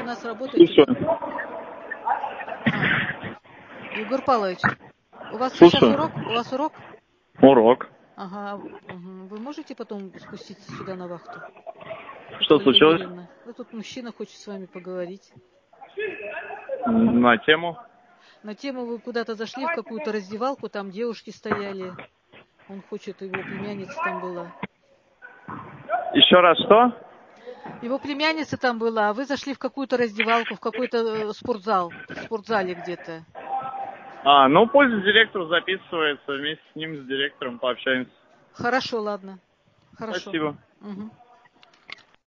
у нас работаете? Слушаю. Егор Павлович, у вас Слушаю. сейчас урок? У вас урок? Урок. Ага. Вы можете потом спуститься сюда на вахту? Что случилось? Юрьевна. Ну, тут мужчина хочет с вами поговорить. На тему? На тему вы куда-то зашли в какую-то раздевалку, там девушки стояли. Он хочет, его племянница там была. Еще раз что? Его племянница там была, а вы зашли в какую-то раздевалку, в какой-то спортзал, в спортзале где-то. Ну пусть директор записывается, вместе с ним, с директором пообщаемся. Хорошо, ладно. Хорошо. Спасибо. Угу.